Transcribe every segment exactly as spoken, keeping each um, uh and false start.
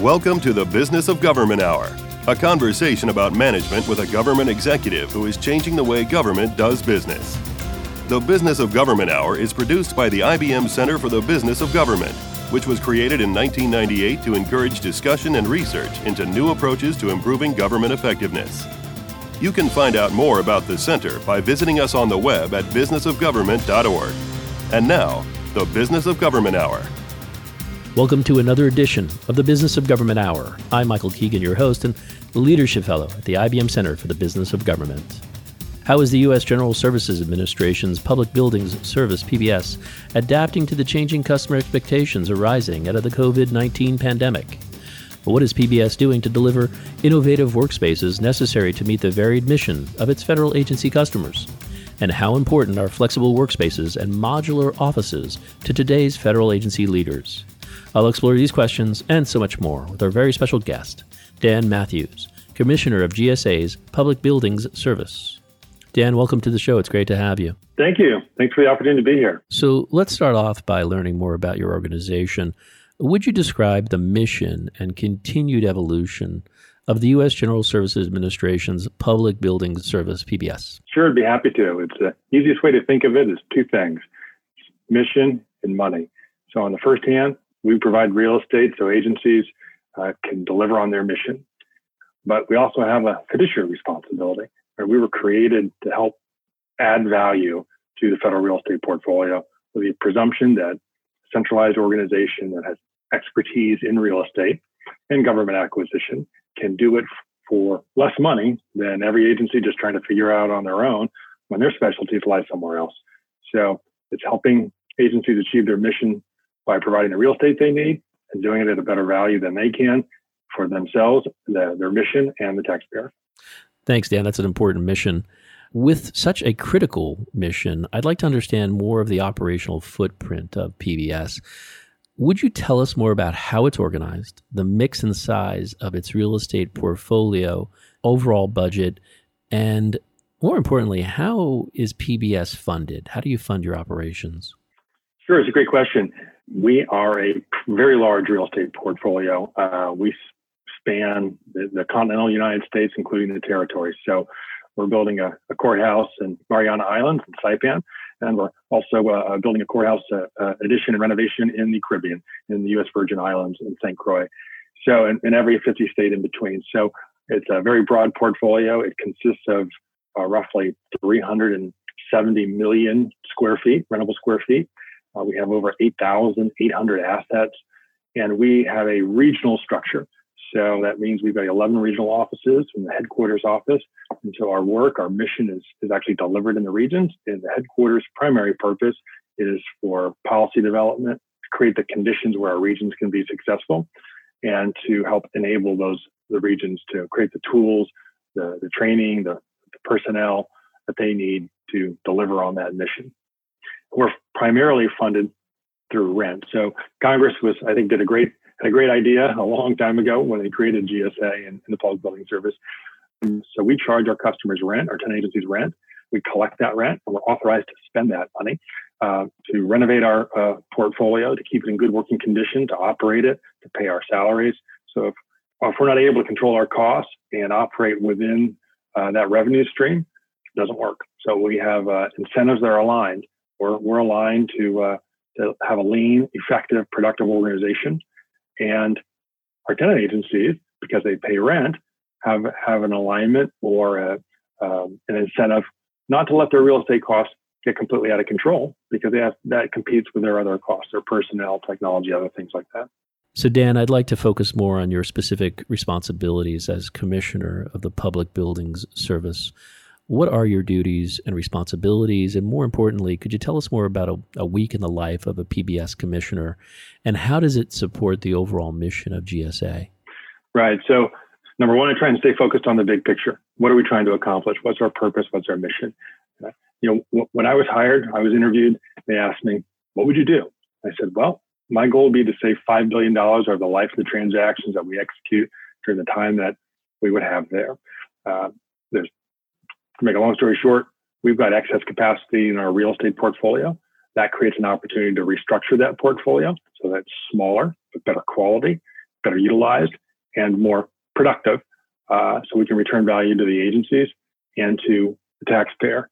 Welcome to the Business of Government Hour, a conversation about management with a government executive who is changing the way government does business. The Business of Government Hour is produced by the I B M Center for the Business of Government, which was created in nineteen ninety-eight to encourage discussion and research into new approaches to improving government effectiveness. You can find out more about the center by visiting us on the web at business of government dot org. And now, the Business of Government Hour. Welcome to another edition of the Business of Government Hour. I'm Michael Keegan, your host and the Leadership Fellow at the I B M Center for the Business of Government. How is the U S General Services Administration's Public Buildings Service, P B S, adapting to the changing customer expectations arising out of the covid nineteen pandemic? What is P B S doing to deliver innovative workspaces necessary to meet the varied mission of its federal agency customers? And how important are flexible workspaces and modular offices to today's federal agency leaders? I'll explore these questions and so much more with our very special guest, Dan Matthews, Commissioner of G S A's Public Buildings Service. Dan, welcome to the show. It's great to have you. Thank you. Thanks for the opportunity to be here. So let's start off by learning more about your organization. Would you describe the mission and continued evolution of the U S General Services Administration's Public Buildings Service, P B S? Sure, I'd be happy to. It's the easiest way to think of it is two things, mission and money. So on the first hand, we provide real estate so agencies uh, can deliver on their mission. But we also have a fiduciary responsibility. Right? We were created to help add value to the federal real estate portfolio with the presumption that a centralized organization that has expertise in real estate and government acquisition can do it for less money than every agency just trying to figure out on their own when their specialties lie somewhere else. So it's helping agencies achieve their mission by providing the real estate they need and doing it at a better value than they can for themselves, the, their mission, and the taxpayer. Thanks, Dan. That's an important mission. With such a critical mission, I'd like to understand more of the operational footprint of P B S. Would you tell us more about how it's organized, the mix and size of its real estate portfolio, overall budget, and more importantly, how is P B S funded? How do you fund your operations? Sure, it's a great question. We are a very large real estate portfolio. Uh, we span the, the continental United States, including the territories. So we're building a, a courthouse in Mariana Islands in Saipan, and we're also uh, building a courthouse uh, uh, addition and renovation in the Caribbean, in the U S Virgin Islands in Saint Croix. So in, in every fifty state in between. So it's a very broad portfolio. It consists of uh, roughly three hundred seventy million square feet, rentable square feet. Uh, we have over eight thousand eight hundred assets, and we have a regional structure. So that means we've got eleven regional offices from the headquarters office. And so our work, our mission is, is actually delivered in the regions. And the headquarters' primary purpose is for policy development, to create the conditions where our regions can be successful, and to help enable those the regions to create the tools, the, the training, the, the personnel that they need to deliver on that mission. We're primarily funded through rent. So Congress was, I think, did a great had a great idea a long time ago when they created G S A and, and the Public Building Service. And so we charge our customers rent, our tenant agencies rent. We collect that rent, and we're authorized to spend that money uh, to renovate our uh, portfolio, to keep it in good working condition, to operate it, to pay our salaries. So if, if we're not able to control our costs and operate within uh, that revenue stream, it doesn't work. So we have uh, incentives that are aligned. We're, we're aligned to, uh, to have a lean, effective, productive organization. And our tenant agencies, because they pay rent, have, have an alignment or a, um, an incentive not to let their real estate costs get completely out of control, because they have, that competes with their other costs, their personnel, technology, other things like that. So Dan, I'd like to focus more on your specific responsibilities as Commissioner of the Public Buildings Service. What are your duties and responsibilities? And more importantly, could you tell us more about a, a week in the life of a P B S commissioner, and how does it support the overall mission of G S A? Right. So number one, I try and stay focused on the big picture. What are we trying to accomplish? What's our purpose? What's our mission? Uh, you know, w- when I was hired, I was interviewed. They asked me, what would you do? I said, well, my goal would be to save five billion dollars over the life of the transactions that we execute during the time that we would have there. Uh, there's To make a long story short, we've got excess capacity in our real estate portfolio. That creates an opportunity to restructure that portfolio so that's smaller, but better quality, better utilized and more productive, uh, so we can return value to the agencies and to the taxpayer.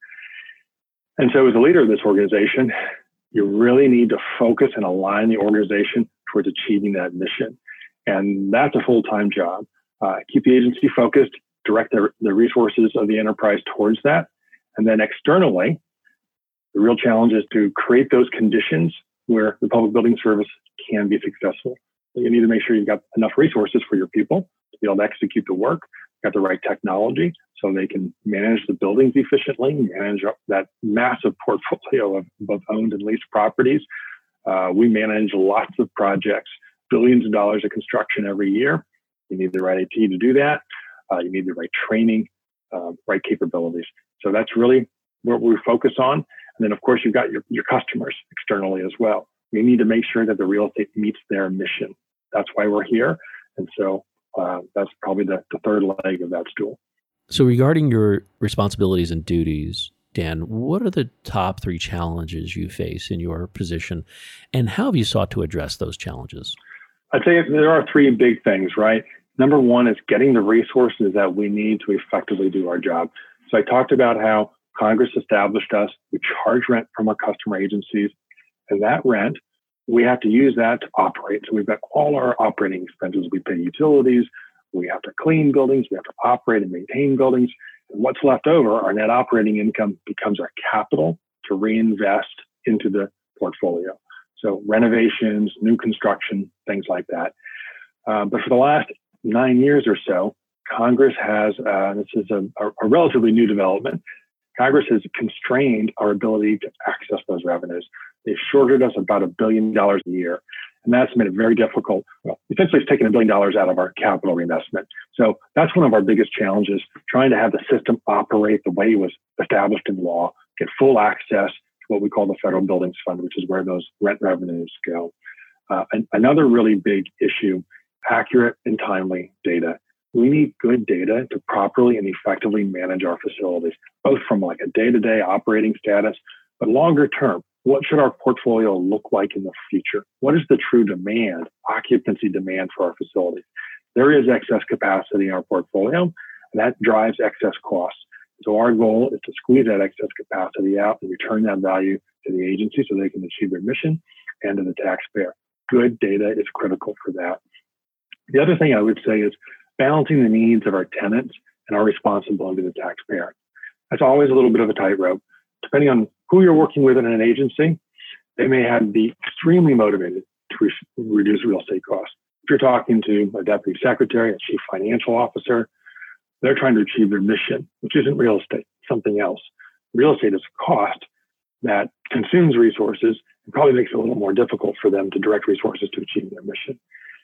And so as a leader of this organization, you really need to focus and align the organization towards achieving that mission. And that's a full-time job. Uh, keep the agency focused, direct the, the resources of the enterprise towards that. And then externally, the real challenge is to create those conditions where the public building service can be successful. So you need to make sure you've got enough resources for your people to be able to execute the work, got the right technology so they can manage the buildings efficiently, manage that massive portfolio of both owned and leased properties. Uh, we manage lots of projects, billions of dollars of construction every year. You need the right I T to do that. Uh, you need the right training, uh, right capabilities. So that's really what we focus on. And then, of course, you've got your, your customers externally as well. We need to make sure that the real estate meets their mission. That's why we're here. And so uh, that's probably the, the third leg of that stool. So regarding your responsibilities and duties, Dan, what are the top three challenges you face in your position, and how have you sought to address those challenges? I'd say there are three big things, right? Number one is getting the resources that we need to effectively do our job. So I talked about how Congress established us. We charge rent from our customer agencies, and that rent, we have to use that to operate. So we've got all our operating expenses. We pay utilities. We have to clean buildings. We have to operate and maintain buildings. And what's left over, our net operating income, becomes our capital to reinvest into the portfolio. So renovations, new construction, things like that. Um, but for the last nine years or so, Congress has, uh, this is a, a, a relatively new development, Congress has constrained our ability to access those revenues. They've shorted us about a billion dollars a year. And that's made it very difficult. Well, essentially, it's taken a billion dollars out of our capital reinvestment. So that's one of our biggest challenges, trying to have the system operate the way it was established in law, get full access to what we call the Federal Buildings Fund, which is where those rent revenues go. Uh, and another really big issue, accurate and timely data. We need good data to properly and effectively manage our facilities, both from like a day-to-day operating status, but longer term. What should our portfolio look like in the future? What is the true demand, occupancy demand for our facilities? There is excess capacity in our portfolio, and that drives excess costs. So our goal is to squeeze that excess capacity out and return that value to the agency so they can achieve their mission and to the taxpayer. Good data is critical for that. The other thing I would say is balancing the needs of our tenants and our responsibility to the taxpayer. That's always a little bit of a tightrope. Depending on who you're working with in an agency, they may have to be extremely motivated to re- reduce real estate costs. If you're talking to a deputy secretary, a chief financial officer, they're trying to achieve their mission, which isn't real estate, something else. Real estate is a cost that consumes resources and probably makes it a little more difficult for them to direct resources to achieve their mission.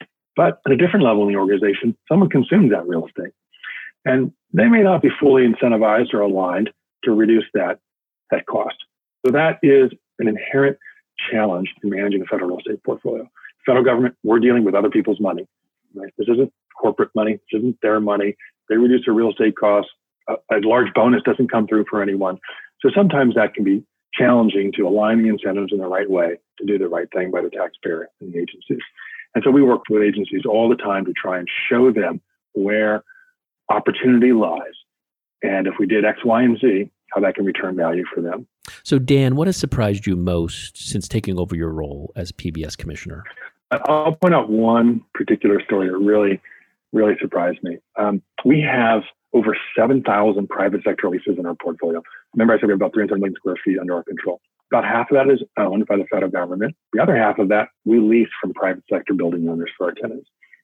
But at a different level in the organization, someone consumes that real estate, and they may not be fully incentivized or aligned to reduce that, that cost. So that is an inherent challenge in managing a federal real estate portfolio. Federal government, we're dealing with other people's money. Right? This isn't corporate money. This isn't their money. They reduce their real estate costs. A, a large bonus doesn't come through for anyone. So sometimes that can be challenging to align the incentives in the right way to do the right thing by the taxpayer and the agencies. And so we work with agencies all the time to try and show them where opportunity lies. And if we did X, Y, and Z, how that can return value for them. So Dan, what has surprised you most since taking over your role as P B S commissioner? I'll point out one particular story that really, really surprised me. Um, we have over seven thousand private sector leases in our portfolio. Remember I said we have about three hundred million square feet under our control. About half of that is owned by the federal government. The other half of that we lease from private sector building owners for our tenants.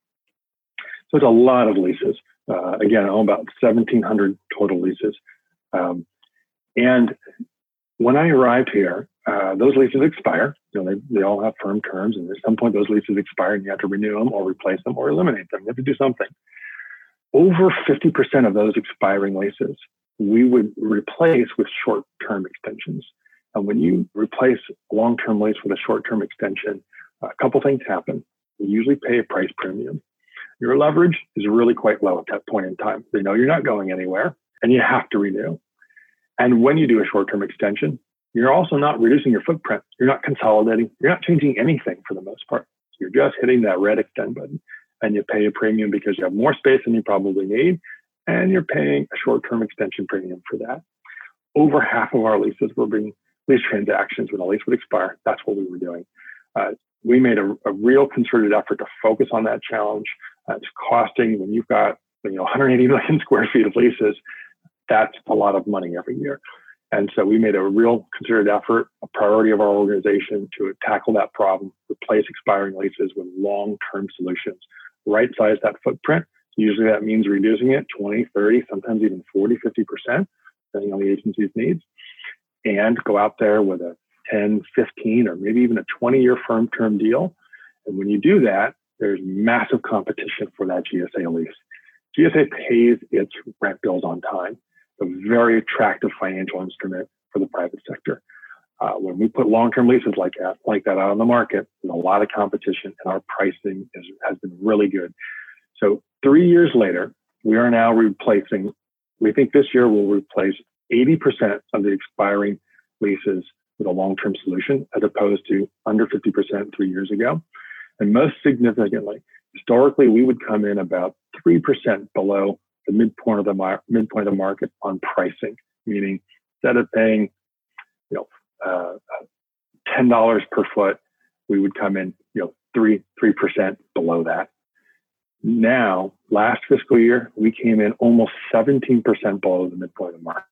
So it's a lot of leases. Uh, again, I own about seventeen hundred total leases. Um, and when I arrived here, uh, those leases expire. You know, they, they all have firm terms, and at some point those leases expire and you have to renew them or replace them or eliminate them. You have to do something. Over fifty percent of those expiring leases, we would replace with short-term extensions. And when you replace a long-term lease with a short-term extension, a couple things happen. You usually pay a price premium. Your leverage is really quite low at that point in time. They know you're not going anywhere, and you have to renew. And when you do a short-term extension, you're also not reducing your footprint. You're not consolidating. You're not changing anything for the most part. You're just hitting that red extend button. and you pay a premium because you have more space than you probably need, and you're paying a short-term extension premium for that. Over half of our leases were being lease transactions when a lease would expire. That's what we were doing. Uh, we made a, a real concerted effort to focus on that challenge. Uh, it's costing, when you've got you know one hundred eighty million square feet of leases, that's a lot of money every year. And so we made a real concerted effort, a priority of our organization to tackle that problem, replace expiring leases with long-term solutions, right-size that footprint. Usually that means reducing it twenty, thirty, sometimes even forty, fifty percent, depending on the agency's needs, and go out there with a ten, fifteen, or maybe even a twenty-year firm term deal. And when you do that, there's massive competition for that G S A lease. G S A pays its rent bills on time, a very attractive financial instrument for the private sector. Uh, when we put long-term leases like that, like that out on the market, there's a lot of competition, and our pricing is, has been really good. So three years later, we are now replacing, we think this year we'll replace eighty percent of the expiring leases with a long-term solution, as opposed to under fifty percent three years ago. And most significantly, historically, we would come in about three percent below the midpoint of the mar- midpoint of the market on pricing, meaning instead of paying, you know, uh, ten dollars per foot, we would come in, you know, three three percent below that. Now, last fiscal year, we came in almost seventeen percent below the midpoint of the market.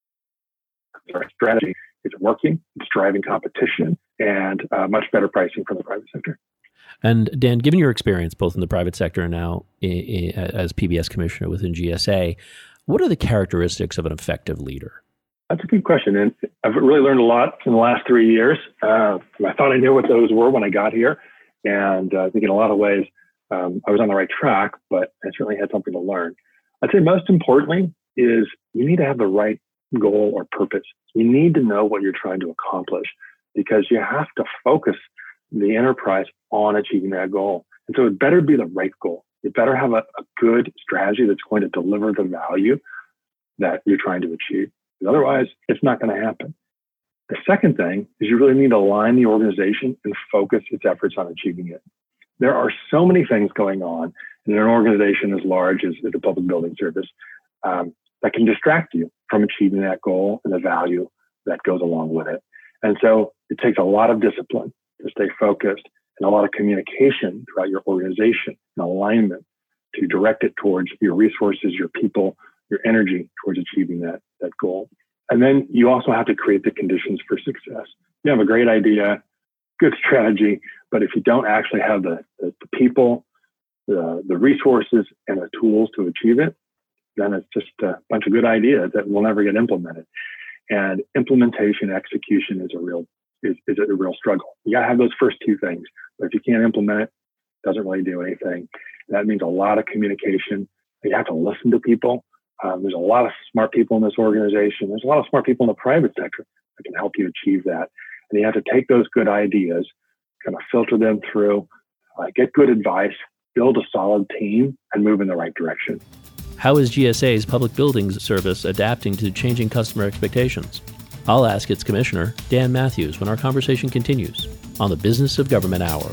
Our strategy is working; it's driving competition and uh, much better pricing from the private sector. And Dan, given your experience both in the private sector and now I- I- as P B S commissioner within G S A, what are the characteristics of an effective leader? That's a good question. And I've really learned a lot in the last three years. Uh, I thought I knew what those were when I got here. And uh, I think in a lot of ways, um, I was on the right track, but I certainly had something to learn. I'd say most importantly is you need to have the right goal or purpose. You need to know what you're trying to accomplish, because you have to focus the enterprise on achieving that goal. And so it better be the right goal. You better have a, a good strategy that's going to deliver the value that you're trying to achieve. Otherwise, it's not going to happen. The second thing is you really need to align the organization and focus its efforts on achieving it. There are so many things going on in an organization as large as the Public Building Service um, that can distract you from achieving that goal and the value that goes along with it. And so it takes a lot of discipline to stay focused and a lot of communication throughout your organization and alignment to direct it towards your resources, your people, your energy towards achieving that, that goal. And then you also have to create the conditions for success. You have a great idea, good strategy, but if you don't actually have the, the, the people, the, the resources, and the tools to achieve it, then it's just a bunch of good ideas that will never get implemented. And implementation, execution is a real is, is a real struggle. You gotta have those first two things, but if you can't implement it, it doesn't really do anything. And that means a lot of communication. You have to listen to people. Um, there's a lot of smart people in this organization. There's a lot of smart people in the private sector that can help you achieve that. And you have to take those good ideas, kind of filter them through, uh, get good advice, build a solid team, and move in the right direction. How is G S A's Public Buildings Service adapting to changing customer expectations? I'll ask its commissioner, Dan Matthews, when our conversation continues on the Business of Government Hour.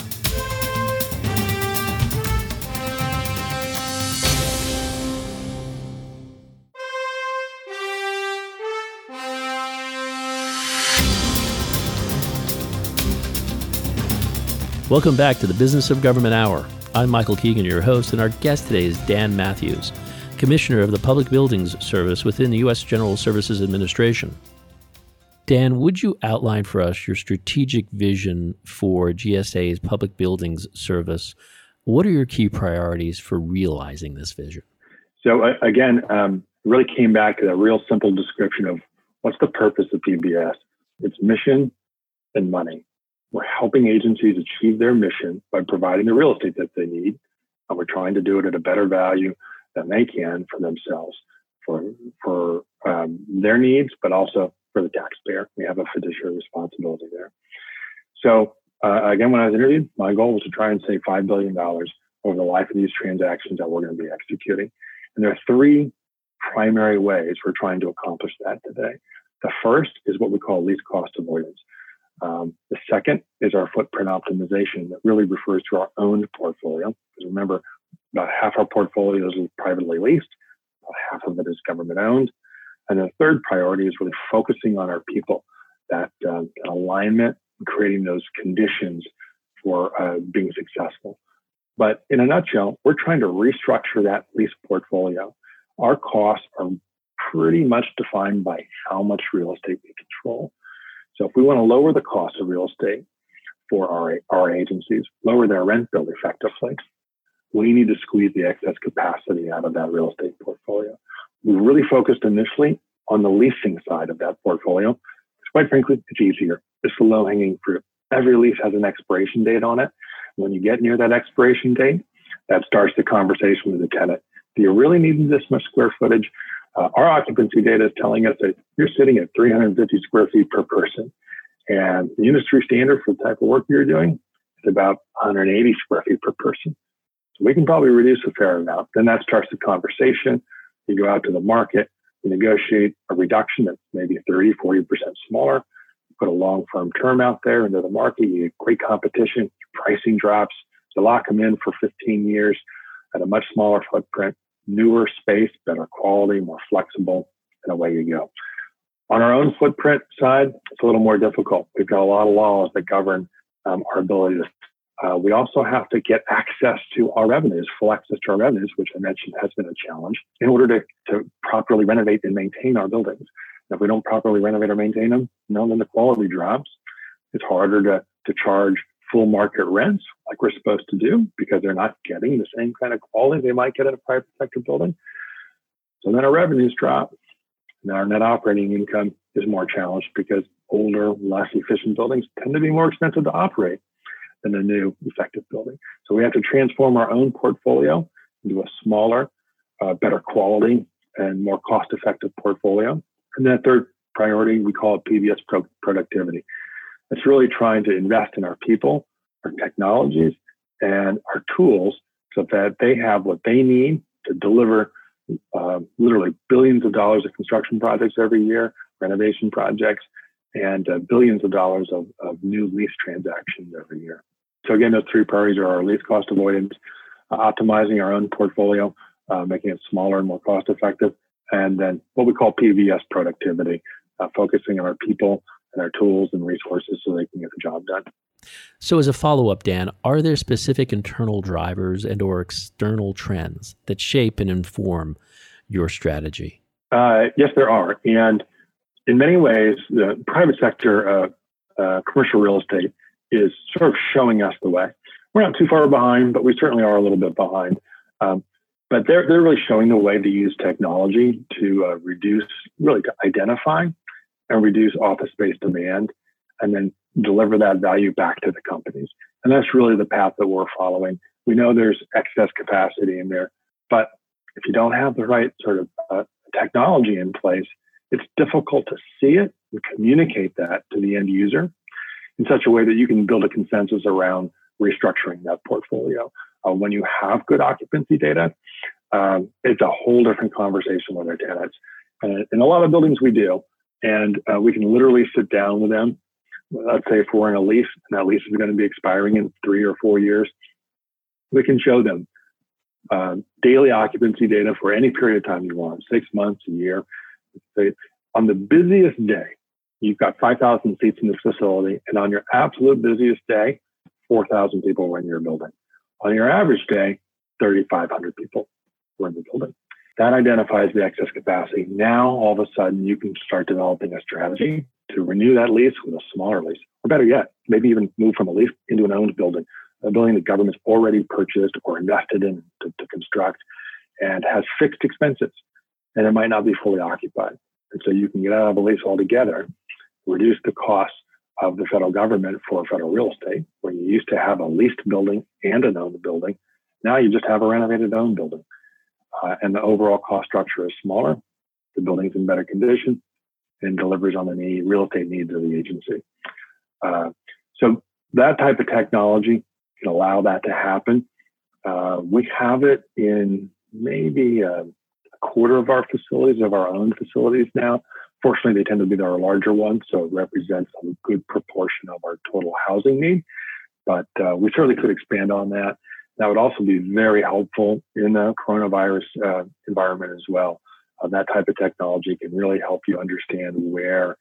Welcome back to the Business of Government Hour. I'm Michael Keegan, your host, and our guest today is Dan Matthews, Commissioner of the Public Buildings Service within the U S General Services Administration. Dan, would you outline for us your strategic vision for G S A's Public Buildings Service? What are your key priorities for realizing this vision? So uh, again, um, really came back to that real simple description of what's the purpose of P B S. It's mission and money. We're helping agencies achieve their mission by providing the real estate that they need, and we're trying to do it at a better value than they can for themselves, for for um, their needs, but also for the taxpayer. We have a fiduciary responsibility there. So uh, again, when I was interviewed, my goal was to try and save five billion dollars over the life of these transactions that we're going to be executing. And there are three primary ways we're trying to accomplish that today. The first is what we call least cost avoidance. Um, the second is our footprint optimization that really refers to our owned portfolio. Because remember, About half our portfolio is privately leased, about half of it is government owned. And the third priority is really focusing on our people, that uh, alignment, and creating those conditions for uh, being successful. But in a nutshell, we're trying to restructure that lease portfolio. Our costs are pretty much defined by how much real estate we control. So if we want to lower the cost of real estate for our, our agencies, lower their rent bill effectively, we need to squeeze the excess capacity out of that real estate portfolio. We really focused initially on the leasing side of that portfolio. Quite frankly, it's easier. It's the low-hanging fruit. Every lease has an expiration date on it. When you get near that expiration date, that starts the conversation with the tenant. Do you really need this much square footage? Uh, our occupancy data is telling us that you're sitting at three hundred fifty square feet per person. And the industry standard for the type of work you're doing is about one hundred eighty square feet per person. So we can probably reduce a fair amount. Then that starts the conversation. You go out to the market, you negotiate a reduction that's maybe thirty, forty percent smaller. You put a long-firm term out there into the market. You get great competition. Your pricing drops. You lock them in for fifteen years at a much smaller footprint, newer space, better quality, more flexible, and away you go. On our own footprint side, it's a little more difficult. We've got a lot of laws that govern um, our ability to. Uh, we also have to get access to our revenues, full access to our revenues, which I mentioned has been a challenge, in order to, to properly renovate and maintain our buildings. And if we don't properly renovate or maintain them, you know, then the quality drops. It's harder to, to charge full market rents like we're supposed to do because they're not getting the same kind of quality they might get in a private sector building. So then our revenues drop, and our net operating income is more challenged because older, less efficient buildings tend to be more expensive to operate than a new effective building. So we have to transform our own portfolio into a smaller, uh, better quality and more cost-effective portfolio. And then third priority, we call it P V S pro- productivity. It's really trying to invest in our people, our technologies, and our tools so that they have what they need to deliver uh, literally billions of dollars of construction projects every year, renovation projects, and uh, billions of dollars of, of new lease transactions every year. So again, those three priorities are our lease cost avoidance, uh, optimizing our own portfolio, uh, making it smaller and more cost effective, and then what we call P V S productivity, uh, focusing on our people and our tools and resources so they can get the job done. So as a follow-up, Dan, are there specific internal drivers and or external trends that shape and inform your strategy? Uh, yes, there are. And in many ways, the private sector uh, uh, commercial real estate is sort of showing us the way. We're not too far behind, but we certainly are a little bit behind. Um, but they're they're really showing the way to use technology to uh, reduce, really to identify and reduce office space demand, and then deliver that value back to the companies. And that's really the path that we're following. We know there's excess capacity in there, but if you don't have the right sort of uh, technology in place, it's difficult to see it and communicate that to the end user in such a way that you can build a consensus around restructuring that portfolio. Uh, when you have good occupancy data, um, it's a whole different conversation with our tenants. And in a lot of buildings we do, and uh, we can literally sit down with them. Let's say if we're in a lease, and that lease is going to be expiring in three or four years, we can show them uh, daily occupancy data for any period of time you want, six months, a year. Say, on the busiest day, you've got five thousand seats in this facility, and on your absolute busiest day, four thousand people were in your building. On your average day, thirty-five hundred people were in the building. That identifies the excess capacity. Now, all of a sudden, you can start developing a strategy to renew that lease with a smaller lease, or better yet, maybe even move from a lease into an owned building, a building the government's already purchased or invested in to, to construct and has fixed expenses, and it might not be fully occupied. And so you can get out of a lease altogether, reduce the cost of the federal government for federal real estate, where you used to have a leased building and an owned building. Now you just have a renovated owned building. Uh, and the overall cost structure is smaller, the building's in better condition, and delivers on the need, real estate needs of the agency. Uh, so that type of technology can allow that to happen. Uh, we have it in maybe a, a quarter of our facilities, of our own facilities now. Fortunately, they tend to be our larger ones, so it represents a good proportion of our total housing need. But uh, we certainly could expand on that. That would also be very helpful in the coronavirus uh, environment as well. Uh, that type of technology can really help you understand where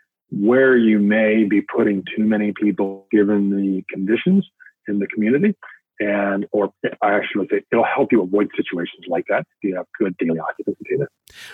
where you may be putting too many people given the conditions in the community. And, or I actually would say it'll help you avoid situations like that if you have good daily occupancy data.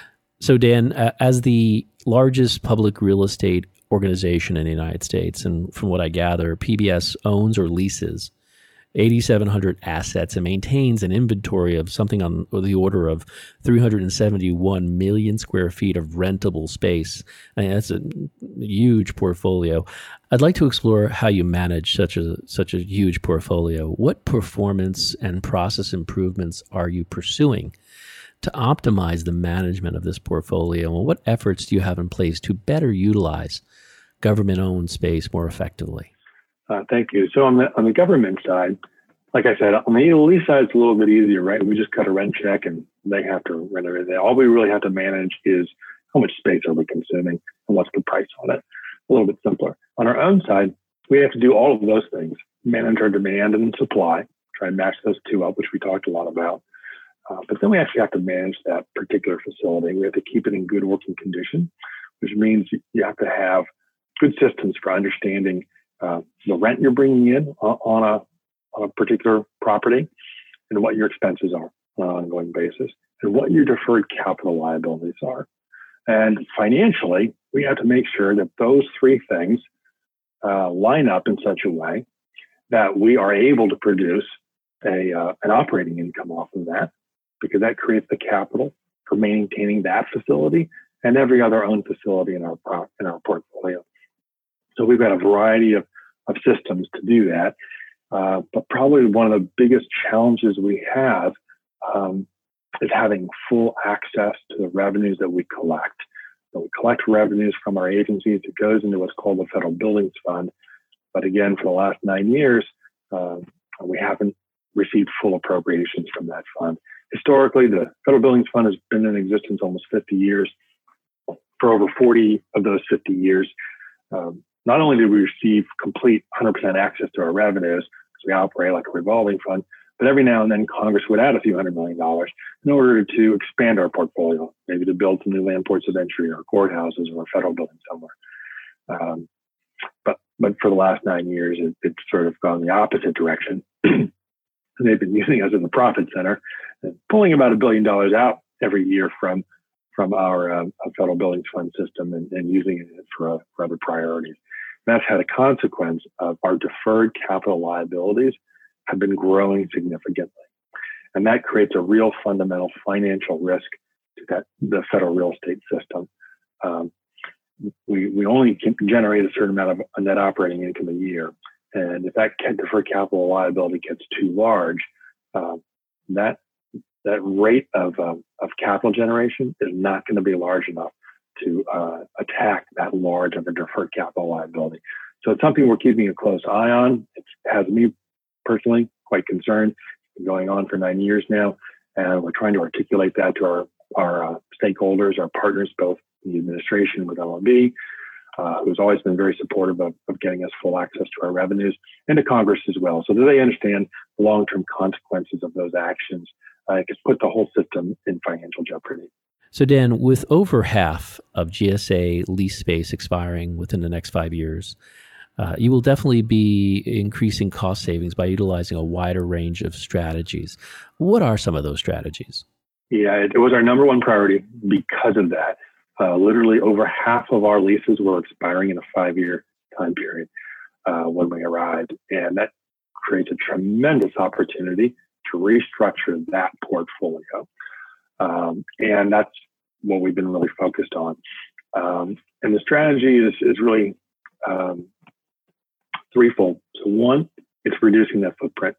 So Dan, uh, as the largest public real estate organization in the United States, and from what I gather, P B S owns or leases eight thousand seven hundred assets and maintains an inventory of something on the order of three hundred seventy-one million square feet of rentable space. I mean, that's a huge portfolio. I'd like to explore how you manage such a such a huge portfolio. What performance and process improvements are you pursuing to optimize the management of this portfolio, and what efforts do you have in place to better utilize government-owned space more effectively? Uh, thank you. So on the on the government side, like I said, on the lease side, it's a little bit easier, right? We just cut a rent check and they have to rent everything. All we really have to manage is how much space are we consuming and what's the price on it. A little bit simpler. On our own side, we have to do all of those things: manage our demand and supply, try and match those two up, which we talked a lot about. Uh, but then we actually have to manage that particular facility. We have to keep it in good working condition, which means you have to have good systems for understanding uh, the rent you're bringing in on a on a particular property, and what your expenses are on an ongoing basis, and what your deferred capital liabilities are. And financially, we have to make sure that those three things uh, line up in such a way that we are able to produce a uh, an operating income off of that, because that creates the capital for maintaining that facility and every other owned facility in our pro- in our portfolio. So we've got a variety of, of systems to do that. Uh, but probably one of the biggest challenges we have um, is having full access to the revenues that we collect. So we collect revenues from our agencies. It goes into what's called the Federal Buildings Fund. But again, for the last nine years, uh, we haven't received full appropriations from that fund. Historically, the Federal Buildings Fund has been in existence almost fifty years. For over forty of those fifty years, um, not only did we receive complete one hundred percent access to our revenues, because we operate like a revolving fund, but every now and then Congress would add a few hundred million dollars in order to expand our portfolio, maybe to build some new land ports of entry or courthouses or a federal building somewhere. Um, but but for the last nine years, it, it's sort of gone the opposite direction. They've been using us as a profit center and pulling about a billion dollars out every year from from our um, Federal Buildings Fund system and, and using it for, uh, for other priorities. That's had a consequence of our deferred capital liabilities have been growing significantly. And that creates a real fundamental financial risk to that, the federal real estate system. Um, we, we only can generate a certain amount of a net operating income a year. And if that deferred capital liability gets too large, uh, that that rate of um, of capital generation is not going to be large enough to uh, attack that large of a deferred capital liability. So it's something we're keeping a close eye on. It has me personally quite concerned. It's been going on for nine years now, and we're trying to articulate that to our our uh, stakeholders, our partners, both in the administration with L M B, uh, who's always been very supportive of, of getting us full access to our revenues, and to Congress as well, so that they understand the long-term consequences of those actions. Uh, it could put the whole system in financial jeopardy. So Dan, with over half of G S A lease space expiring within the next five years, uh, you will definitely be increasing cost savings by utilizing a wider range of strategies. What are some of those strategies? Yeah, it, it was our number one priority because of that. Uh, literally over half of our leases were expiring in a five-year time period uh, when we arrived. And that creates a tremendous opportunity to restructure that portfolio. Um, and that's what we've been really focused on. Um, and the strategy is, is really um, threefold. So one, it's reducing that footprint.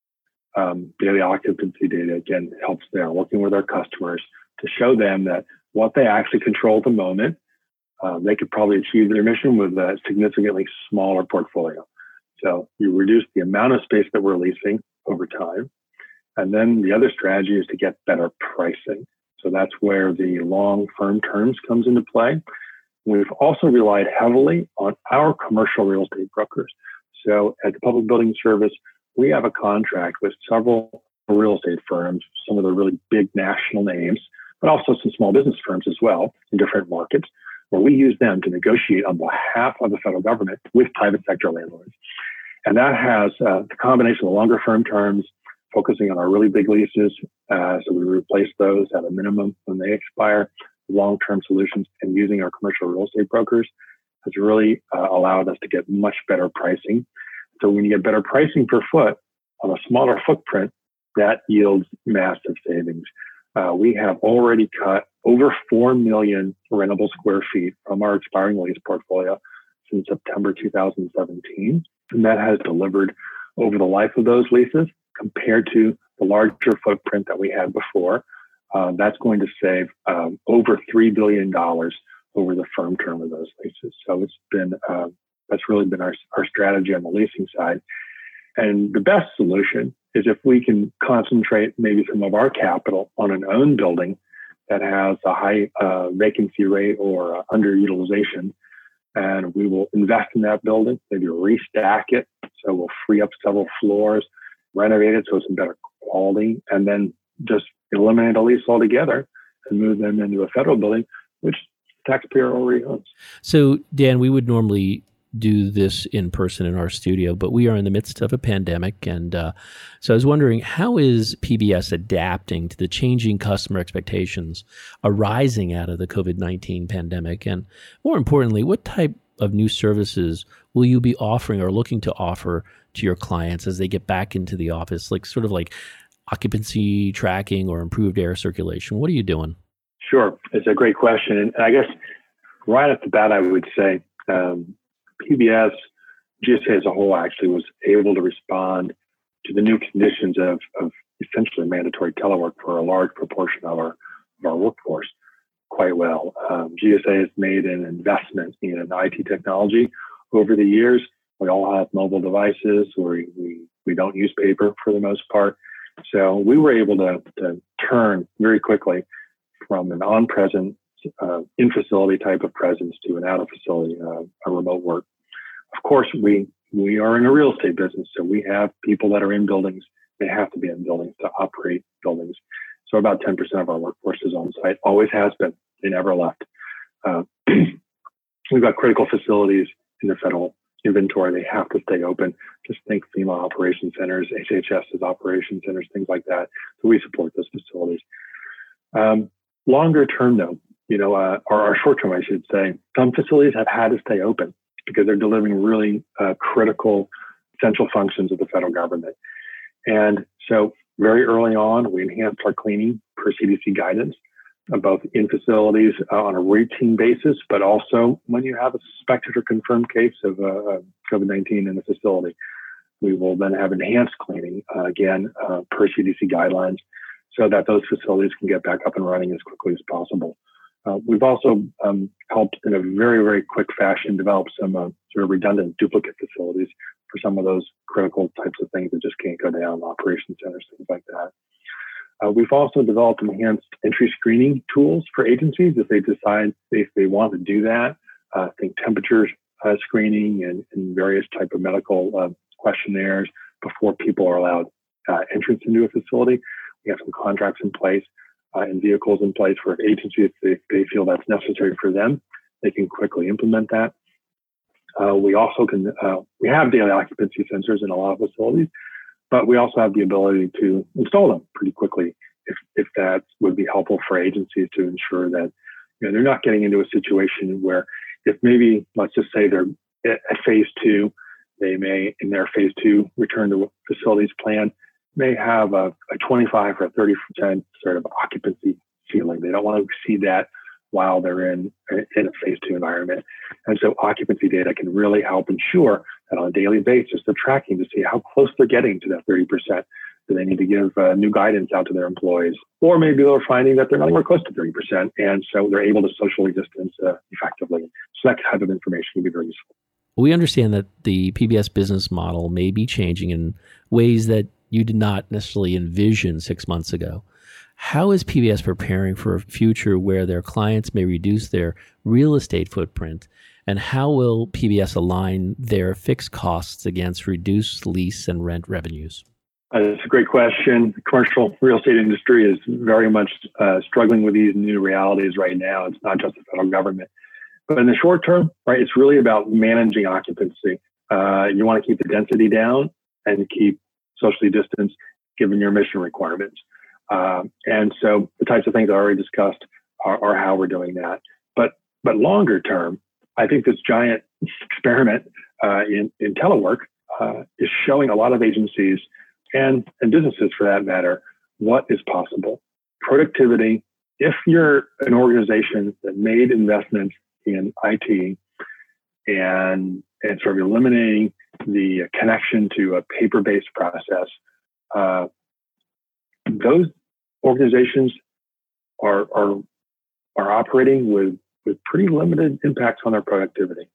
Um, daily occupancy data, again, helps there, working with our customers to show them that what they actually control at the moment, uh, they could probably achieve their mission with a significantly smaller portfolio. So you reduce the amount of space that we're leasing over time. And then the other strategy is to get better pricing. So that's where the long firm terms comes into play. We've also relied heavily on our commercial real estate brokers. So at the Public Building Service, we have a contract with several real estate firms, some of the really big national names, but also some small business firms as well in different markets, where we use them to negotiate on behalf of the federal government with private sector landlords. And that has uh, the combination of longer firm terms, focusing on our really big leases. Uh, so we replace those at a minimum when they expire, long-term solutions, and using our commercial real estate brokers has really uh, allowed us to get much better pricing. So when you get better pricing per foot on a smaller footprint, that yields massive savings. Uh, we have already cut over four million rentable square feet from our expiring lease portfolio since September two thousand seventeen. And that has delivered over the life of those leases compared to the larger footprint that we had before. Uh, that's going to save um, over three billion dollars over the firm term of those leases. So it's been, uh, that's really been our, our strategy on the leasing side. And the best solution is if we can concentrate maybe some of our capital on an owned building that has a high uh, vacancy rate or uh, underutilization, and we will invest in that building, maybe restack it, so we'll free up several floors, renovate it so it's in better quality, and then just eliminate a lease altogether and move them into a federal building, which the taxpayer already owns. So, Dan, we would normally do this in person in our studio, but we are in the midst of a pandemic. And uh, so I was wondering, how is P B S adapting to the changing customer expectations arising out of the COVID nineteen pandemic? And more importantly, what type of new services will you be offering or looking to offer to your clients as they get back into the office, like sort of like occupancy tracking or improved air circulation? What are you doing? Sure. It's a great question. And I guess right off the bat, I would say, um, P B S, G S A as a whole actually was able to respond to the new conditions of, of essentially mandatory telework for a large proportion of our, of our workforce quite well. Um, G S A has made an investment in I T technology over the years. We all have mobile devices. We, we, we don't use paper for the most part. So we were able to, to turn very quickly from an on-present Uh, in-facility type of presence to an out-of-facility, uh, a remote work. Of course, we we are in a real estate business, so we have people that are in buildings. They have to be in buildings to operate buildings. So about ten percent of our workforce is on site, always has been. They never left. Uh, we've got critical facilities in the federal inventory. They have to stay open. Just think FEMA operation centers, H H S's operation centers, things like that. So we support those facilities. Um, longer term, though, you know, uh, or, or short term, I should say, some facilities have had to stay open because they're delivering really uh, critical, essential functions of the federal government. And so very early on, we enhanced our cleaning per C D C guidance, uh, both in facilities uh, on a routine basis, but also when you have a suspected or confirmed case of uh, COVID nineteen in the facility. We will then have enhanced cleaning, uh, again, uh, per C D C guidelines, so that those facilities can get back up and running as quickly as possible. Uh, we've also um, helped in a very, very quick fashion develop some uh, sort of redundant duplicate facilities for some of those critical types of things that just can't go down, operation centers, things like that. Uh, we've also developed enhanced entry screening tools for agencies if they decide if they want to do that. Uh, think temperature uh, screening and, and various type of medical uh, questionnaires before people are allowed uh, entrance into a facility. We have some contracts in place Uh, and vehicles in place for agencies, if they, they feel that's necessary for them, they can quickly implement that. Uh, we also can, uh, we have daily occupancy sensors in a lot of facilities, but we also have the ability to install them pretty quickly if, if that would be helpful for agencies to ensure that, you know, they're not getting into a situation where if maybe, let's just say they're at phase two, they may, in their phase two return to facilities plan, may have a, a twenty-five or thirty percent sort of occupancy ceiling. They don't want to exceed that while they're in, in a phase two environment. And so occupancy data can really help ensure that on a daily basis, they're tracking to see how close they're getting to that thirty percent. Do they need to give uh, new guidance out to their employees? Or maybe they're finding that they're not anywhere close to thirty percent. And so they're able to socially distance uh, effectively. So that type of information can be very useful. We understand that the P B S business model may be changing in ways that you did not necessarily envision six months ago. How is P B S preparing for a future where their clients may reduce their real estate footprint And how will P B S align their fixed costs against reduced lease and rent revenues? Uh, it's a great question. The commercial real estate industry is very much uh, struggling with these new realities right now. It's not just the federal government. But in the short term, right, it's really about managing occupancy. Uh, you want to keep the density down and keep socially distanced given your mission requirements. Uh, and so the types of things I already discussed are, are how we're doing that. But but longer term, I think this giant experiment uh, in, in telework uh, is showing a lot of agencies and, and businesses, for that matter, what is possible. Productivity, if you're an organization that made investments in I T and, and sort of eliminating the connection to a paper-based process, uh, those organizations are, are, are operating with, with pretty limited impacts on their productivity.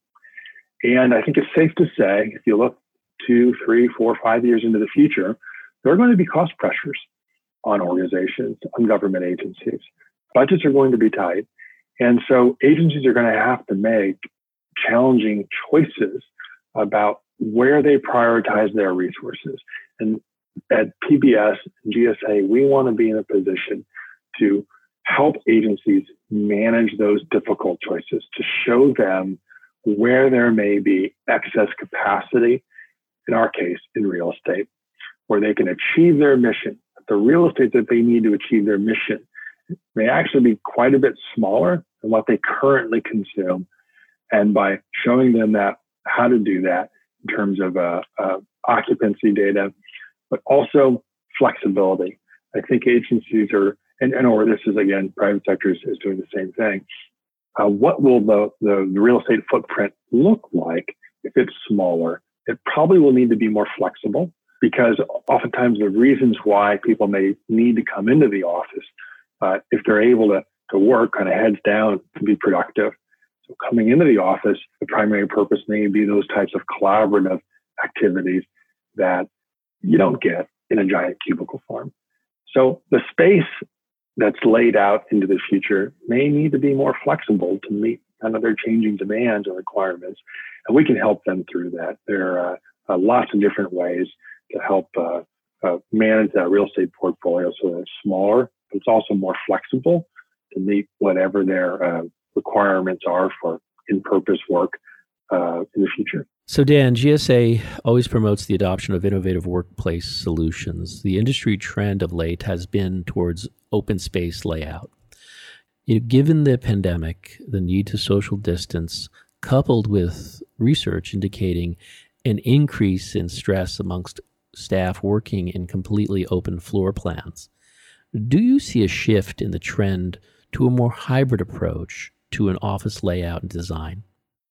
And I think it's safe to say, if you look two, three, four, five years into the future, there are going to be cost pressures on organizations, on government agencies. Budgets are going to be tight. And so agencies are going to have to make challenging choices about where they prioritize their resources. And at P B S and G S A, we want to be in a position to help agencies manage those difficult choices, to show them where there may be excess capacity, in our case, in real estate, where they can achieve their mission. The real estate that they need to achieve their mission may actually be quite a bit smaller than what they currently consume. And by showing them that how to do that in terms of uh, uh, occupancy data, but also flexibility. I think agencies are, and, and or this is again, private sector is, is doing the same thing. Uh, what will the, the, the real estate footprint look like if it's smaller? It probably will need to be more flexible, because oftentimes the reasons why people may need to come into the office, uh, if they're able to, to work kind of heads down to be productive. So coming into the office, the primary purpose may be those types of collaborative activities that you don't get in a giant cubicle farm. So the space that's laid out into the future may need to be more flexible to meet kind of their changing demands and requirements. And we can help them through that. There are uh, uh, lots of different ways to help uh, uh, manage that real estate portfolio so that it's smaller, but it's also more flexible to meet whatever their uh, requirements are for in-purpose work uh, in the future. So Dan, G S A always promotes the adoption of innovative workplace solutions. The industry trend of late has been towards open space layout. You know, given the pandemic, the need to social distance, coupled with research indicating an increase in stress amongst staff working in completely open floor plans, do you see a shift in the trend to a more hybrid approach to an office layout and design?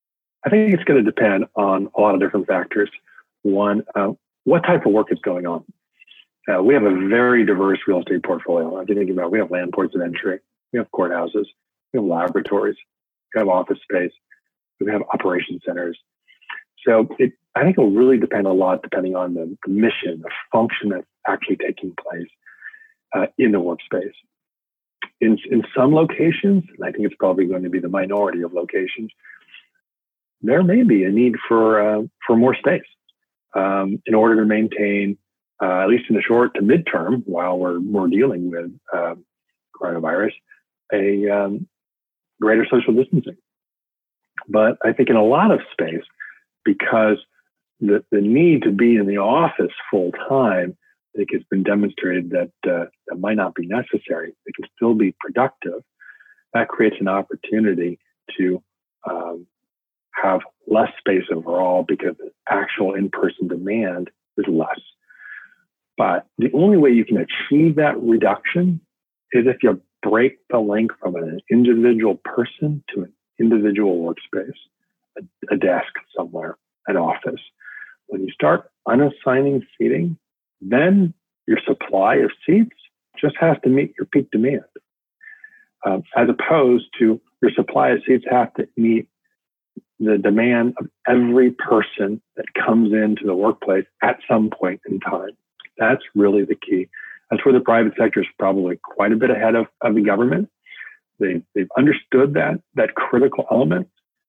I think it's going to depend on a lot of different factors. One, uh, what type of work is going on? Uh, we have a very diverse real estate portfolio. I'm thinking about, we have land ports of entry, we have courthouses, we have laboratories, we have office space, we have operation centers. So it, I think it will really depend a lot depending on the, the mission, the function that's actually taking place uh, in the workspace. In, in some locations, and I think it's probably going to be the minority of locations, there may be a need for uh, for more space um, in order to maintain, uh, at least in the short to midterm, while we're we're dealing with uh, coronavirus, a um, greater social distancing. But I think in a lot of space, because the the need to be in the office full time, I think it's been demonstrated that uh, that might not be necessary. It can still be productive. That creates an opportunity to um, have less space overall because the actual in-person demand is less. But the only way you can achieve that reduction is if you break the link from an individual person to an individual workspace, a, a desk somewhere, an office. When you start unassigning seating, then your supply of seats just has to meet your peak demand, um, as opposed to your supply of seats have to meet the demand of every person that comes into the workplace at some point in time. That's really the key. That's where the private sector is probably quite a bit ahead of, of the government. They, they've understood that, that critical element.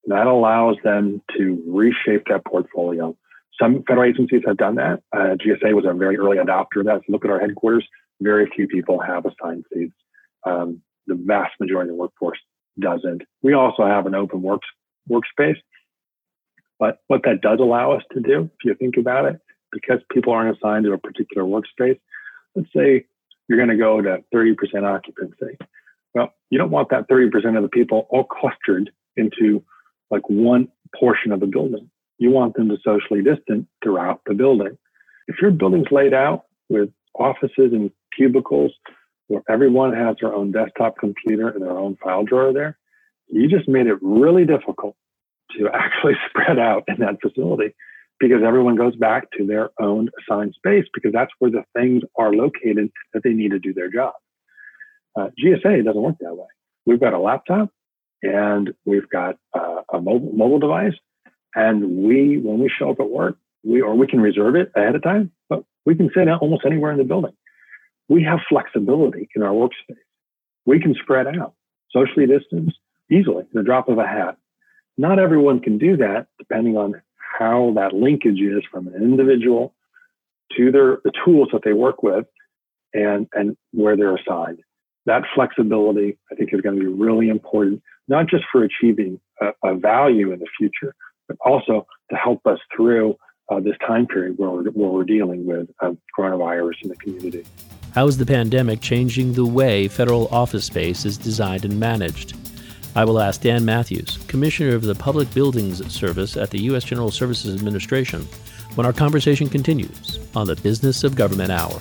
That allows them to reshape that portfolio. Some federal agencies have done that. Uh, G S A was a very early adopter of that. If you look at our headquarters, very few people have assigned seats. Um, the vast majority of the workforce doesn't. We also have an open works, workspace. But what that does allow us to do, if you think about it, because people aren't assigned to a particular workspace, let's say you're going to go to thirty percent occupancy. Well, you don't want that thirty percent of the people all clustered into like one portion of the building. You want them to socially distance throughout the building. If your building's laid out with offices and cubicles where everyone has their own desktop computer and their own file drawer there, you just made it really difficult to actually spread out in that facility because everyone goes back to their own assigned space because that's where the things are located that they need to do their job. Uh, G S A doesn't work that way. We've got a laptop and we've got uh, a mobile, mobile device, and we, when we show up at work, we or we can reserve it ahead of time, but we can sit almost anywhere in the building. We have flexibility in our workspace. We can spread out, socially distance easily, in the drop of a hat. Not everyone can do that, depending on how that linkage is from an individual to their the tools that they work with and, and where they're assigned. That flexibility, I think, is going to be really important, not just for achieving a, a value in the future, but also to help us through uh, this time period where we're, where we're dealing with uh, coronavirus in the community. How is the pandemic changing the way federal office space is designed and managed? I will ask Dan Matthews, Commissioner of the Public Buildings Service at the U S General Services Administration, when our conversation continues on the Business of Government Hour.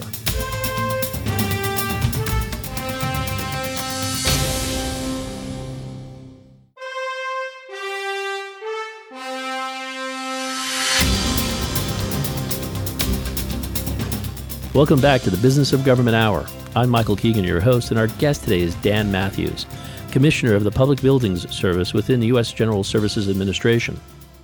Welcome back to the Business of Government Hour. I'm Michael Keegan, your host, and our guest today is Dan Matthews, Commissioner of the Public Buildings Service within the U S General Services Administration.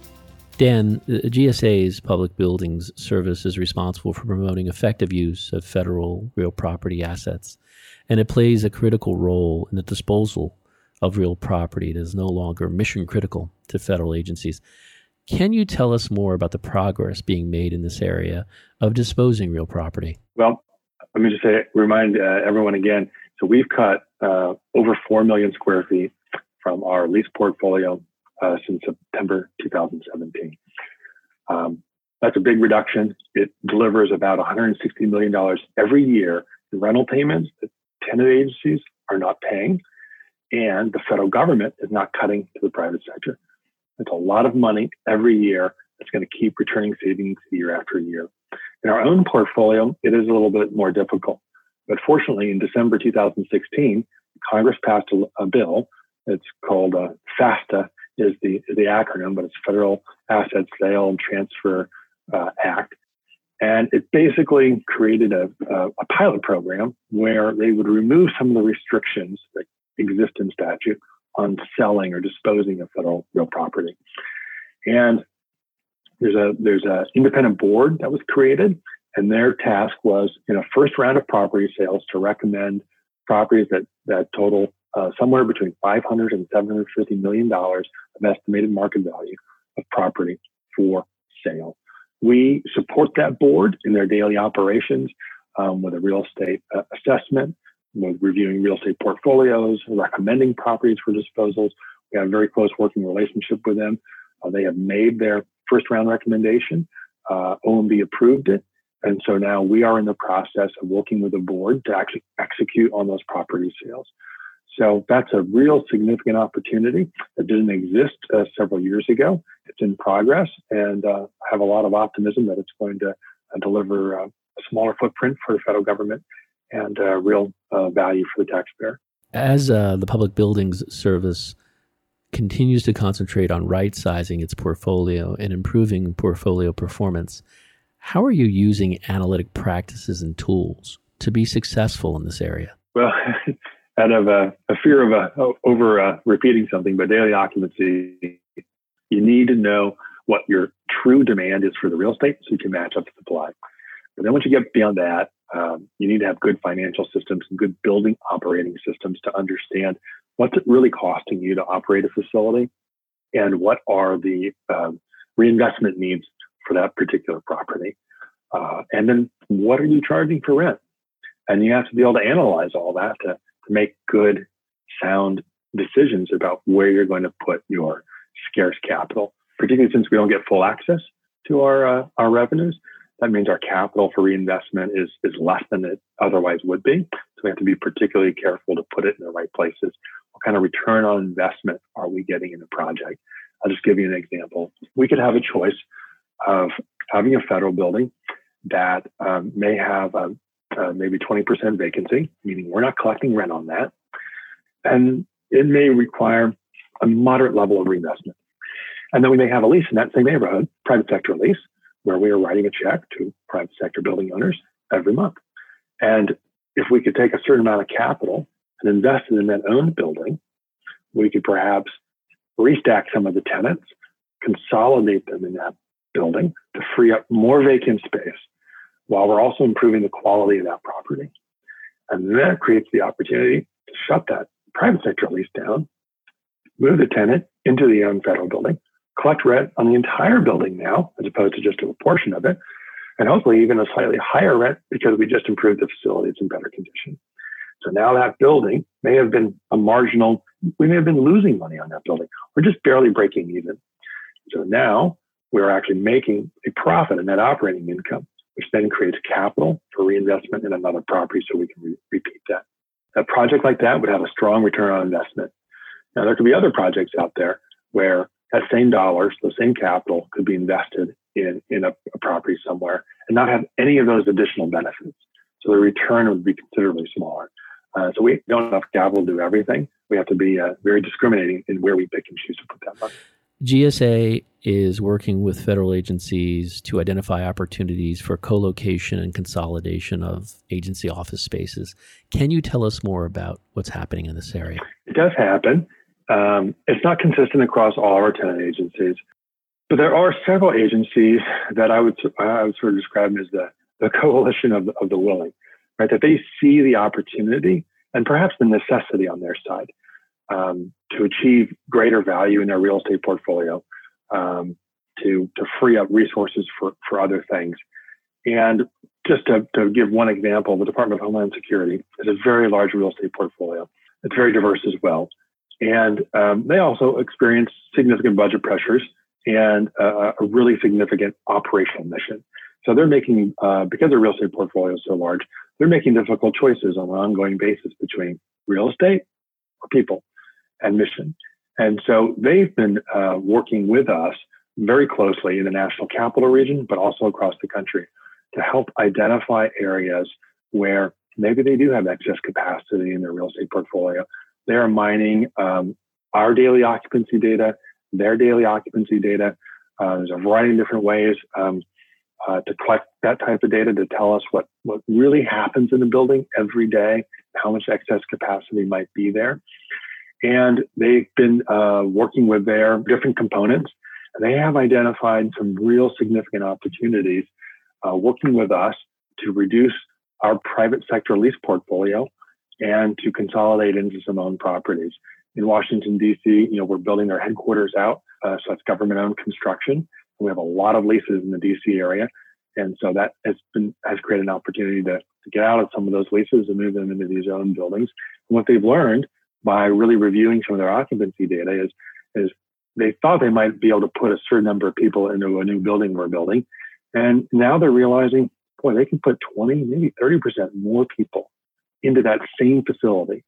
Dan, the G S A's Public Buildings Service is responsible for promoting effective use of federal real property assets, and it plays a critical role in the disposal of real property that is no longer mission critical to federal agencies. Can you tell us more about the progress being made in this area of disposing real property? Well, let me just say, remind uh, everyone again, so we've cut uh, over four million square feet from our lease portfolio uh, since September two thousand seventeen. Um, that's a big reduction. It delivers about one hundred sixty million dollars every year in rental payments that tenant agencies are not paying, and the federal government is not cutting to the private sector. It's a lot of money every year that's going to keep returning savings year after year. In our own portfolio, it is a little bit more difficult. But fortunately, in December two thousand sixteen, Congress passed a, a bill. It's called uh, FASTA, is the, is the acronym, but it's Federal Asset Sale and Transfer uh, Act. And it basically created a, a, a pilot program where they would remove some of the restrictions that exist in statute on selling or disposing of federal real property. And there's a there's an independent board that was created, and their task was, in a first round of property sales, to recommend properties that, that total uh, somewhere between five hundred and seven hundred fifty million dollars of estimated market value of property for sale. We support that board in their daily operations um, with a real estate uh, assessment, with reviewing real estate portfolios, recommending properties for disposals. We have a very close working relationship with them. Uh, they have made their first round recommendation. Uh, O M B approved it. And so now we are in the process of working with the board to actually execute on those property sales. So that's a real significant opportunity that didn't exist uh, several years ago. It's in progress, and uh, I have a lot of optimism that it's going to uh, deliver uh, a smaller footprint for the federal government and uh, real uh, value for the taxpayer. As uh, the Public Buildings Service continues to concentrate on right-sizing its portfolio and improving portfolio performance, how are you using analytic practices and tools to be successful in this area? Well, out of a, a fear of a, over uh, repeating something, but daily occupancy, you need to know what your true demand is for the real estate so you can match up the supply. But then once you get beyond that, um, you need to have good financial systems and good building operating systems to understand what's it really costing you to operate a facility and what are the um, reinvestment needs for that particular property. Uh, and then what are you charging for rent? And you have to be able to analyze all that to, to make good, sound decisions about where you're going to put your scarce capital, particularly since we don't get full access to our uh, our revenues. That means our capital for reinvestment is is less than it otherwise would be. So we have to be particularly careful to put it in the right places. What kind of return on investment are we getting in the project? I'll just give you an example. We could have a choice of having a federal building that um, may have a, uh, maybe twenty percent vacancy, meaning we're not collecting rent on that. And it may require a moderate level of reinvestment. And then we may have a lease in that same neighborhood, private sector lease, where we are writing a check to private sector building owners every month. And if we could take a certain amount of capital and invest it in that owned building, we could perhaps restack some of the tenants, consolidate them in that building to free up more vacant space while we're also improving the quality of that property. And that creates the opportunity to shut that private sector lease down, move the tenant into the owned federal building, collect rent on the entire building now, as opposed to just a portion of it, and hopefully even a slightly higher rent because we just improved the facility. It's in better condition. So now that building may have been a marginal, we may have been losing money on that building. We're just barely breaking even. So now we're actually making a profit in net operating income, which then creates capital for reinvestment in another property so we can re- repeat that. A project like that would have a strong return on investment. Now, there could be other projects out there where that same dollars, the same capital could be invested in, in a, a property somewhere and not have any of those additional benefits. So the return would be considerably smaller. Uh, so we don't have capital to do everything. We have to be uh, very discriminating in where we pick and choose to put that money. G S A is working with federal agencies to identify opportunities for co-location and consolidation of agency office spaces. Can you tell us more about what's happening in this area? It does happen. Um, it's not consistent across all our tenant agencies, but there are several agencies that I would I would sort of describe as the, the coalition of the, of the willing, right? That they see the opportunity and perhaps the necessity on their side um, to achieve greater value in their real estate portfolio, um, to to free up resources for, for other things. And just to, to give one example, the Department of Homeland Security is a very large real estate portfolio. It's very diverse as well. And um, they also experience significant budget pressures and uh, a really significant operational mission. So they're making, uh, because their real estate portfolio is so large, they're making difficult choices on an ongoing basis between real estate or people and mission. And so they've been uh, working with us very closely in the national capital region, but also across the country to help identify areas where maybe they do have excess capacity in their real estate portfolio. They're mining um, our daily occupancy data, their daily occupancy data. Uh, there's a variety of different ways um, uh, to collect that type of data to tell us what, what really happens in the building every day, how much excess capacity might be there. And they've been uh, working with their different components. And they have identified some real significant opportunities uh, working with us to reduce our private sector lease portfolio and to consolidate into some owned properties. In Washington, D C, you know, we're building our headquarters out, uh, so that's government-owned construction. We have a lot of leases in the D C area, and so that has been has created an opportunity to, to get out of some of those leases and move them into these owned buildings. And what they've learned by really reviewing some of their occupancy data is, is they thought they might be able to put a certain number of people into a new building we're building, and now they're realizing, boy, they can put twenty, maybe thirty percent more people into that same facility,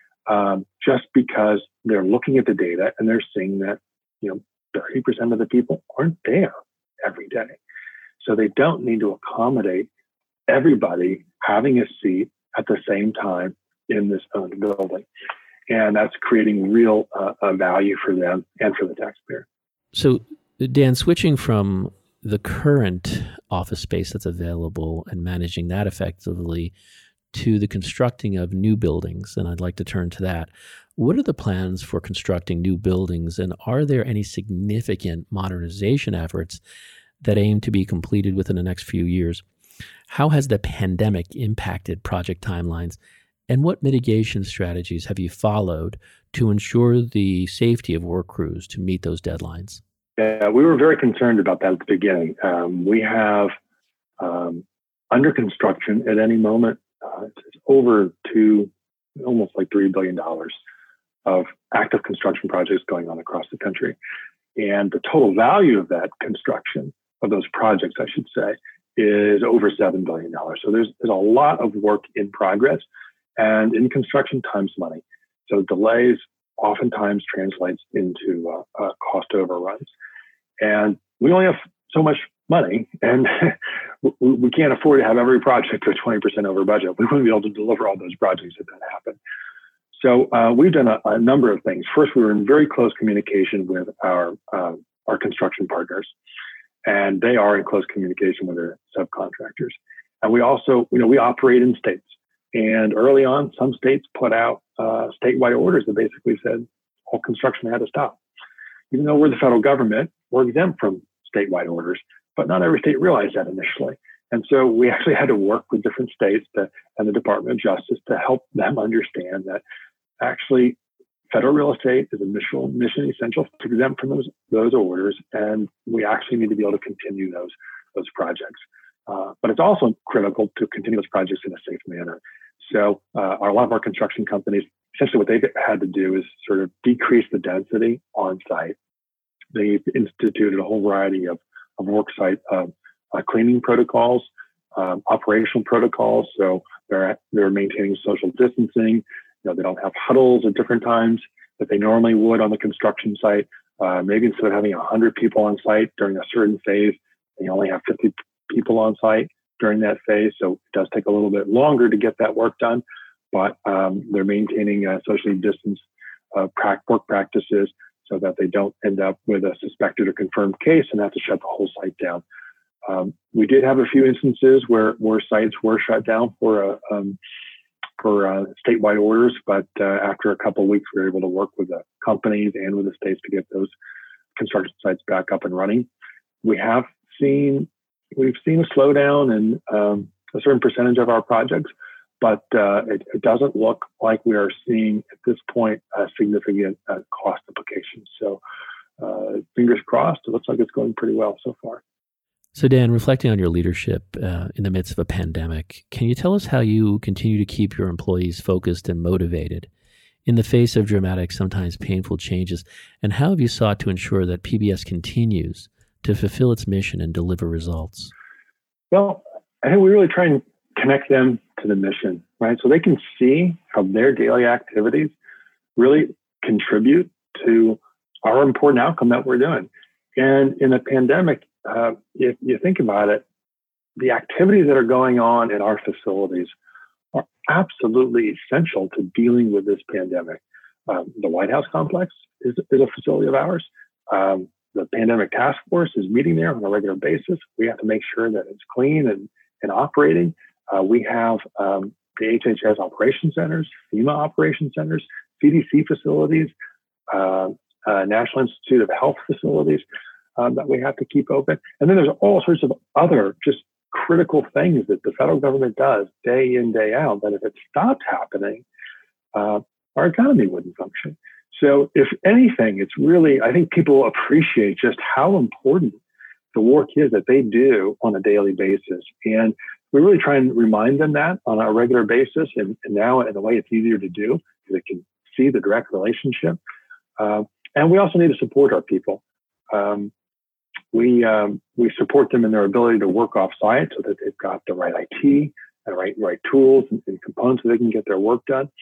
um, just because they're looking at the data and they're seeing that, you know, thirty percent of the people aren't there every day. So they don't need to accommodate everybody having a seat at the same time in this owned building. And that's creating real uh, uh, value for them and for the taxpayer. So, Dan, switching from the current office space that's available and managing that effectively to the constructing of new buildings, and I'd like to turn to that. What are the plans for constructing new buildings, and are there any significant modernization efforts that aim to be completed within the next few years? How has the pandemic impacted project timelines, and what mitigation strategies have you followed to ensure the safety of work crews to meet those deadlines? Yeah, we were very concerned about that at the beginning. Um, we have um, under construction at any moment, uh, it's over two, almost like three billion dollars of active construction projects going on across the country. And the total value of that construction, of those projects, I should say, is over seven billion dollars. So there's, there's a lot of work in progress, and in construction, time's money. So delays oftentimes translates into uh, uh, cost overruns. And we only have so much money, and we, we can't afford to have every project go twenty percent over budget. We wouldn't be able to deliver all those projects if that happened. So uh, we've done a, a number of things. First, we were in very close communication with our uh, our construction partners, and they are in close communication with their subcontractors. And we also, you know, we operate in states. And early on, some states put out uh, statewide orders that basically said all construction had to stop. Even though we're the federal government, we're exempt from statewide orders, but not every state realized that initially. And so we actually had to work with different states to, and the Department of Justice to help them understand that actually federal real estate is a mission, mission essential, to exempt from those, those orders, and we actually need to be able to continue those, those projects. Uh, but it's also critical to continue those projects in a safe manner. So uh, a lot of our construction companies, essentially what they've had to do is sort of decrease the density on site. They've instituted a whole variety of, of work site uh, uh, cleaning protocols, um, operational protocols. So they're, they're maintaining social distancing. You know, they don't have huddles at different times that they normally would on the construction site. Uh, maybe instead of having one hundred people on site during a certain phase, they only have fifty people on site during that phase. So it does take a little bit longer to get that work done, but um, they're maintaining uh, socially distanced uh, work practices so that they don't end up with a suspected or confirmed case and have to shut the whole site down. Um, we did have a few instances where, where sites were shut down for a, um, for uh, statewide orders, but uh, after a couple of weeks, we were able to work with the companies and with the states to get those construction sites back up and running. We have seen we've seen a slowdown in um, a certain percentage of our projects, but uh, it, it doesn't look like we are seeing at this point a significant uh, cost implications. So, uh, fingers crossed. It looks like it's going pretty well so far. So, Dan, reflecting on your leadership uh, in the midst of a pandemic, can you tell us how you continue to keep your employees focused and motivated in the face of dramatic, sometimes painful changes? And how have you sought to ensure that P B S continues to fulfill its mission and deliver results? Well, I think we really try and connect them to the mission, right? So they can see how their daily activities really contribute to our important outcome that we're doing. And in a pandemic, uh, if you think about it, the activities that are going on in our facilities are absolutely essential to dealing with this pandemic. Um, the White House complex is, is a facility of ours. Um, the pandemic task force is meeting there on a regular basis. We have to make sure that it's clean and, and operating. Uh, we have um, the H H S operation centers, FEMA operation centers, C D C facilities, uh, uh, National Institute of Health facilities um, that we have to keep open. And then there's all sorts of other just critical things that the federal government does day in, day out, that if it stopped happening, uh, our economy wouldn't function. So if anything, it's really, I think people appreciate just how important the work is that they do on a daily basis. And we really try and remind them that on a regular basis. And, and now in a way it's easier to do because they can see the direct relationship. Uh, and we also need to support our people. Um, we um, we support them in their ability to work off site so that they've got the right I T and right, right tools and, and components so they can get their work done.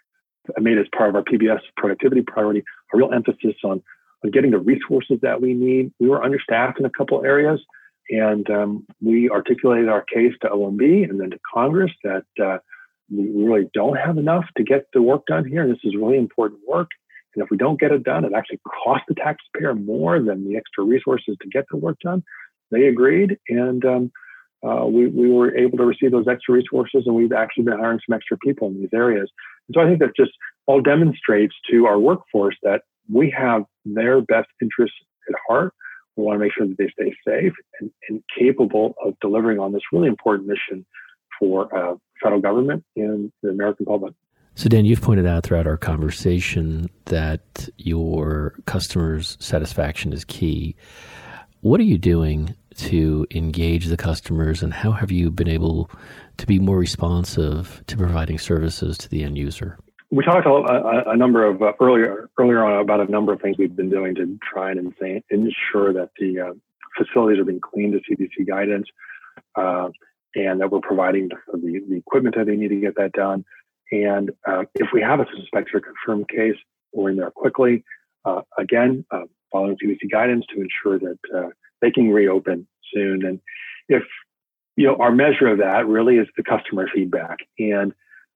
I made as part of our P B S productivity priority a real emphasis on, on getting the resources that we need. We were understaffed in a couple areas, and um, we articulated our case to O M B and then to Congress that uh, we really don't have enough to get the work done here. This is really important work. And if we don't get it done, it actually costs the taxpayer more than the extra resources to get the work done. They agreed, and um, uh, we, we were able to receive those extra resources, and we've actually been hiring some extra people in these areas. And so I think that just all demonstrates to our workforce that we have their best interests at heart. We want to make sure that they stay safe and, and capable of delivering on this really important mission for uh, federal government and the American public. So Dan, you've pointed out throughout our conversation that your customers' satisfaction is key. What are you doing to engage the customers, and how have you been able to be more responsive to providing services to the end user? We talked a, a, a number of uh, earlier earlier on about a number of things we've been doing to try and insane, ensure that the uh, facilities are being cleaned to C D C guidance, uh, and that we're providing the, the equipment that they need to get that done. And uh, if we have a suspected or confirmed case, we're in there quickly. Uh, again, uh, following C D C guidance to ensure that uh, they can reopen soon. And if, you know, our measure of that really is the customer feedback. And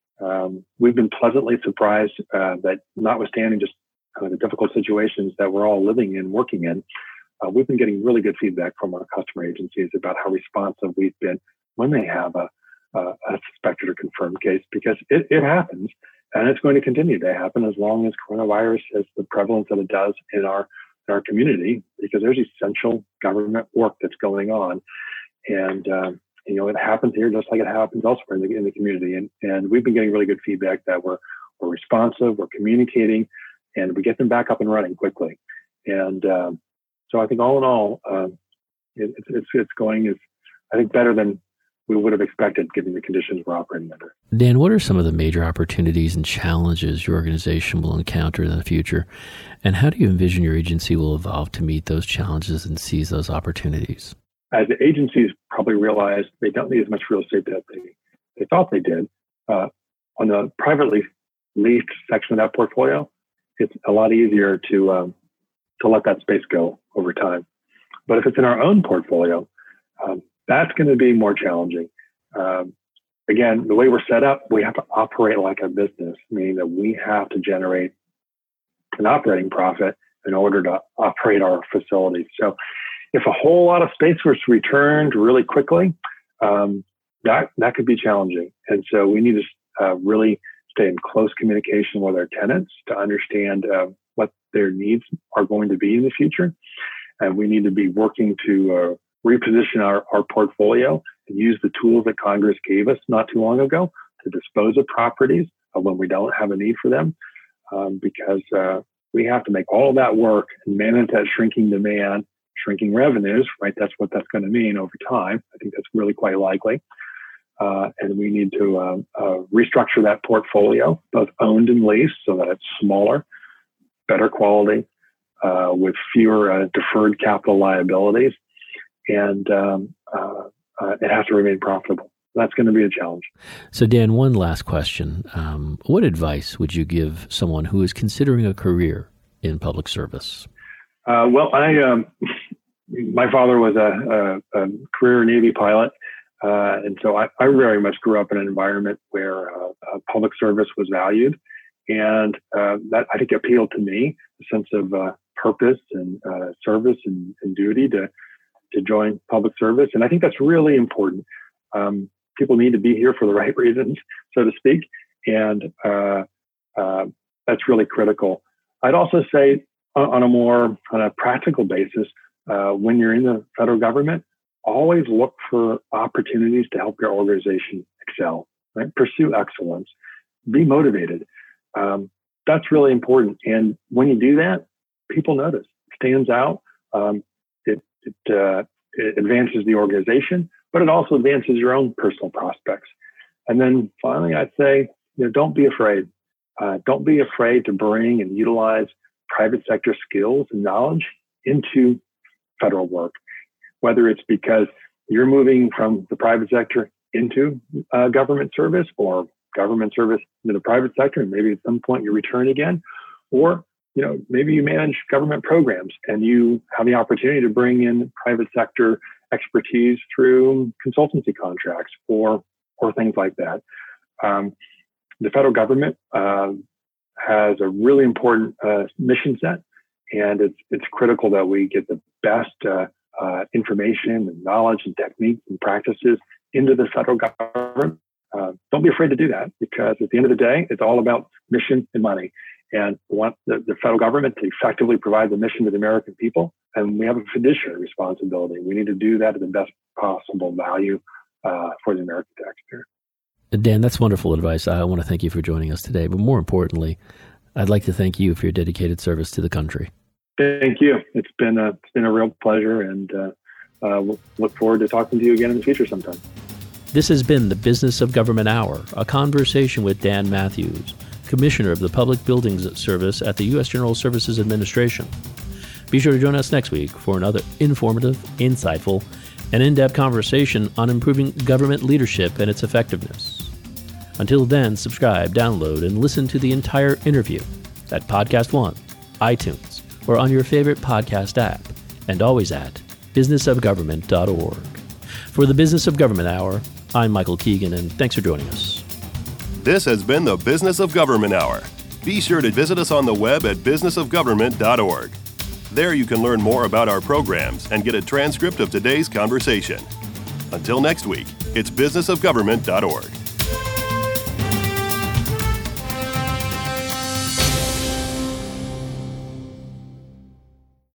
um, we've been pleasantly surprised uh, that notwithstanding just kind of the difficult situations that we're all living in, working in, uh, we've been getting really good feedback from our customer agencies about how responsive we've been when they have a, a, a suspected or confirmed case, because it, it happens. And it's going to continue to happen as long as coronavirus has the prevalence that it does in our in our community, because there's essential government work that's going on. And, um, you know, it happens here just like it happens elsewhere in the, in the community. And, and we've been getting really good feedback that we're, we're responsive, we're communicating, and we get them back up and running quickly. And um, so I think all in all, um, it, it's, it's going is, I think, better than we would have expected given the conditions we're operating under. Dan, what are some of the major opportunities and challenges your organization will encounter in the future? And how do you envision your agency will evolve to meet those challenges and seize those opportunities? As the agencies probably realize they don't need as much real estate that they, they thought they did. Uh, on the privately leased section of that portfolio, it's a lot easier to um, to let that space go over time. But if it's in our own portfolio, um, that's going to be more challenging. Um, again, the way we're set up, we have to operate like a business, meaning that we have to generate an operating profit in order to operate our facilities. So if a whole lot of space was returned really quickly, um, that, that could be challenging. And so we need to uh, really stay in close communication with our tenants to understand uh, what their needs are going to be in the future. And we need to be working to uh, reposition our, our portfolio and use the tools that Congress gave us not too long ago to dispose of properties uh, when we don't have a need for them, um, because uh, we have to make all of that work and manage that shrinking demand, shrinking revenues, right? That's what that's going to mean over time. I think that's really quite likely. Uh, and we need to um, uh, restructure that portfolio, both owned and leased, so that it's smaller, better quality, uh, with fewer uh, deferred capital liabilities. And um, uh, uh, it has to remain profitable. That's going to be a challenge. So, Dan, one last question. Um, what advice would you give someone who is considering a career in public service? Uh, well, I um, my father was a, a, a career Navy pilot, uh, and so I, I very much grew up in an environment where uh, uh, public service was valued, and uh, that I think appealed to me, the sense of uh, purpose and uh, service and, and duty to. to join public service. And I think that's really important. Um, people need to be here for the right reasons, so to speak. And uh, uh, that's really critical. I'd also say on, on a more on a practical basis, uh, when you're in the federal government, always look for opportunities to help your organization excel, right? Pursue excellence, be motivated. Um, that's really important. And when you do that, people notice, it stands out. Um, It, it, uh, it advances the organization, but it also advances your own personal prospects. And then finally, I'd say, you know, don't be afraid. Uh, don't be afraid to bring and utilize private sector skills and knowledge into federal work, whether it's because you're moving from the private sector into uh, government service, or government service into the private sector, and maybe at some point you return again, or you know, maybe you manage government programs and you have the opportunity to bring in private sector expertise through consultancy contracts or or things like that. Um, the federal government uh, has a really important uh, mission set, and it's it's critical that we get the best uh, uh, information and knowledge and techniques and practices into the federal government. Uh, don't be afraid to do that, because at the end of the day, it's all about mission and money. And we want the, the federal government to effectively provide the mission to the American people. And we have a fiduciary responsibility. We need to do that at the best possible value uh, for the American taxpayer. Dan, that's wonderful advice. I want to thank you for joining us today. But more importantly, I'd like to thank you for your dedicated service to the country. Thank you. It's been a, it's been a real pleasure, and uh, uh, we'll look forward to talking to you again in the future sometime. This has been the Business of Government Hour, a conversation with Dan Matthews, Commissioner of the Public Buildings Service at the U S General Services Administration. Be sure to join us next week for another informative, insightful, and in-depth conversation on improving government leadership and its effectiveness. Until then, subscribe, download, and listen to the entire interview at Podcast One, iTunes, or on your favorite podcast app, and always at business of government dot org. For the Business of Government Hour, I'm Michael Keegan, and thanks for joining us. This has been the Business of Government Hour. Be sure to visit us on the web at business of government dot org. There you can learn more about our programs and get a transcript of today's conversation. Until next week, it's business of government dot org.